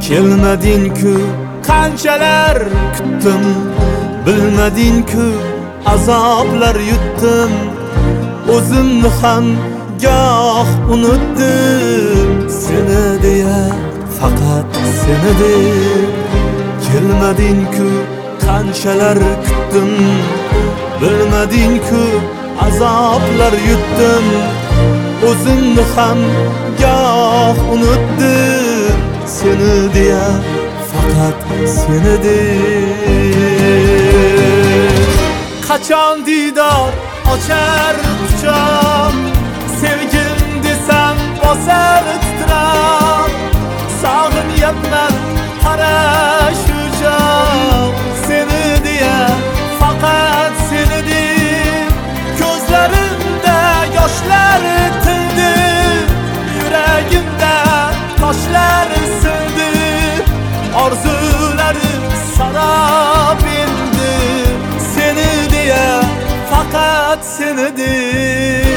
Kelmading-ku, qanchalar kutdim, bilmading-ku, azoblar yutdim. O'zimni ham goh unutdim, seni deya, faqat seni deb. Kelmading-ku, qanchalar kutdim, bilmading-ku, azoblar yutdim. O'zimni ham goh unutdim, seni deya, faqat seni deb. Qachon diydor ochar quchoq, sevgim desam bosar titrab. Sog'inyapman qara shu joq, seni deya, faqat seni deb. Ko'zlarimda yoshlar tildi, yuragimda toshlar sildi. Orzularim sarob endi, seni deya, faqat seni deb.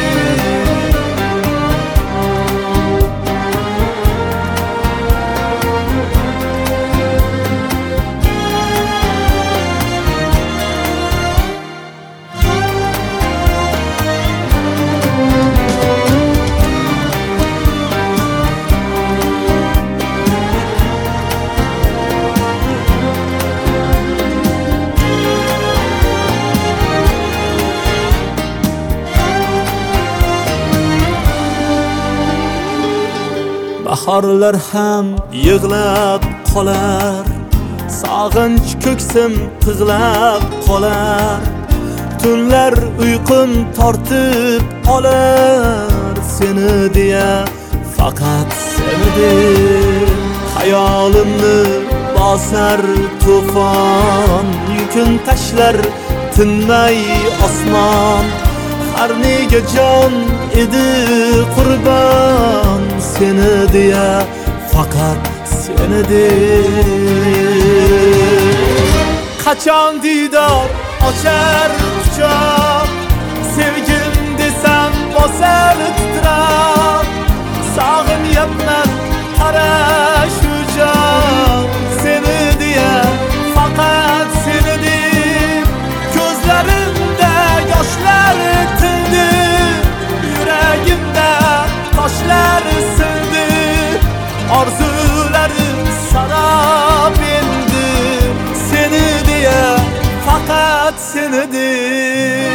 Bahorlar ham yig'lab qolar, sog'inch ko'ksim tig'lab qolar. Tunlar uyqum tortib olar, seni deya, faqat seni deb. Hayolimni bosar to'fon, yukun tashlar tinmay osmon. Har nega jon edi qurbon, seni deya, faqat seni deb. Qachon diydor ochar quchoq, sevgim desam bosar titrab. Sog'inyapman qara shu joq, seni deya, faqat seni deb. Ko'zlarimda yoshlar tildi, yuragimda toshlar sildi. Orzularim sarob endi, seni deya, faqat seni deb.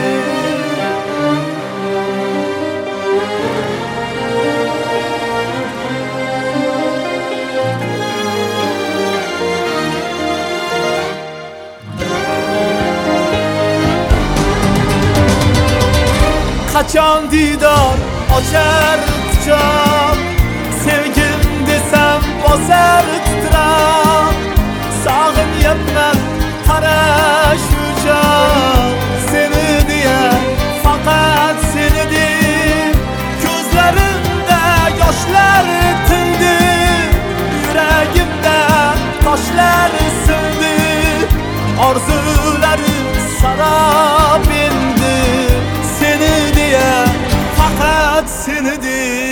Qachon diydor ochar quchoq, sevgim desam bosar titrab. Sog'inyapman qara shu joq, seni deya, faqat seni deb. Ko'zlarimda yoshlar tildi, yuragimda toshlar sildi. Orzularim sarob endi, seni deya, faqat seni deb.